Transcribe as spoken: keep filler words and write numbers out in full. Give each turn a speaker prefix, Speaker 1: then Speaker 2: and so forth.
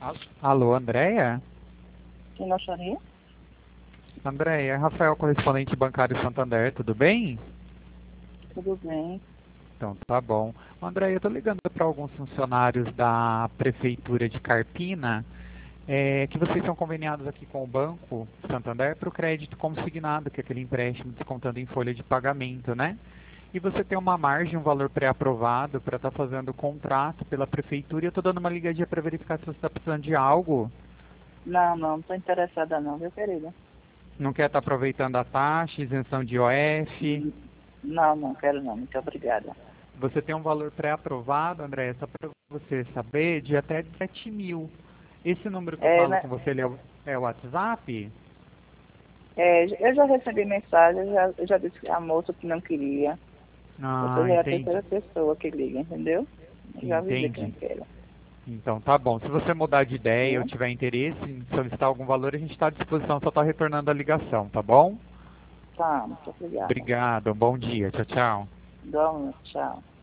Speaker 1: Al- Alô, Andréia?
Speaker 2: Quem gostaria?
Speaker 1: Andréia, é Rafael, correspondente bancário Santander, tudo bem?
Speaker 2: Tudo bem.
Speaker 1: Então, tá bom. Andréia, eu tô ligando para alguns funcionários da Prefeitura de Carpina, é, que vocês são conveniados aqui com o Banco Santander para o crédito consignado, que é aquele empréstimo descontando em folha de pagamento, né? E você tem uma margem, um valor pré-aprovado para estar fazendo o contrato pela Prefeitura e eu tô dando uma ligadinha para verificar se você está precisando de algo.
Speaker 2: Não, não, não estou interessada não, viu, querida?
Speaker 1: Não quer estar aproveitando a taxa, isenção de I O F?
Speaker 2: Hum, Não, não quero não, muito obrigada.
Speaker 1: Você tem um valor pré-aprovado, André, só para você saber, de até sete mil. Esse número que eu
Speaker 2: É,
Speaker 1: falo
Speaker 2: né,
Speaker 1: com você, ele é o, é o WhatsApp?
Speaker 2: é, eu já recebi mensagem, eu já, eu já disse a moça que não queria. Você
Speaker 1: Ah,
Speaker 2: já é a
Speaker 1: entendi.
Speaker 2: terceira pessoa que liga, entendeu? Eu já avisei que não
Speaker 1: Entendi.
Speaker 2: quero.
Speaker 1: Então tá bom. Se você mudar de ideia ou
Speaker 2: Viu?
Speaker 1: tiver interesse em solicitar algum valor, a gente está à disposição, só está retornando a ligação, tá bom?
Speaker 2: Tá, muito obrigada.
Speaker 1: Obrigado, um bom dia. Tchau, tchau.
Speaker 2: Igualmente, tchau.